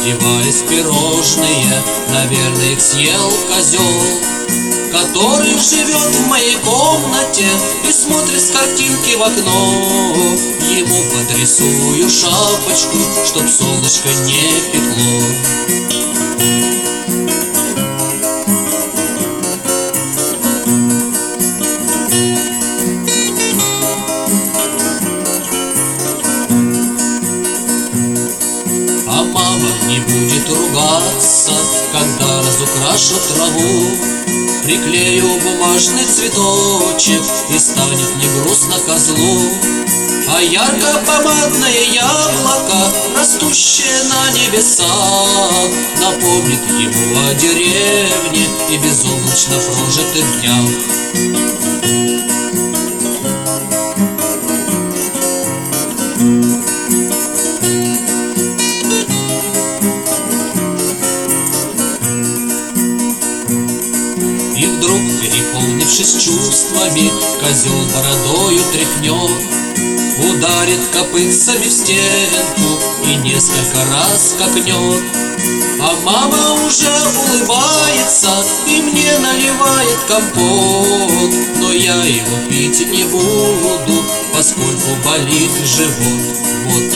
раздевались пирожные, наверное, их съел козел, который живет в моей комнате и смотрит с картинки в окно. Ему подрисую шапочку, чтоб солнышко не пекло. А мама не будет ругаться, когда разукрашу траву. Приклею бумажный цветочек, и станет не грустно козлу. А ярко-помадные яблоко, растущее на небесах, напомнит ему о деревне и безоблачно прожитых днях. И вдруг, переполнившись чувствами, козел бородою тряхнет, ударит копытцами в стенку и несколько раз скакнет. А мама уже улыбается и мне наливает компот, но я его пить не буду, поскольку болит живот. Вот.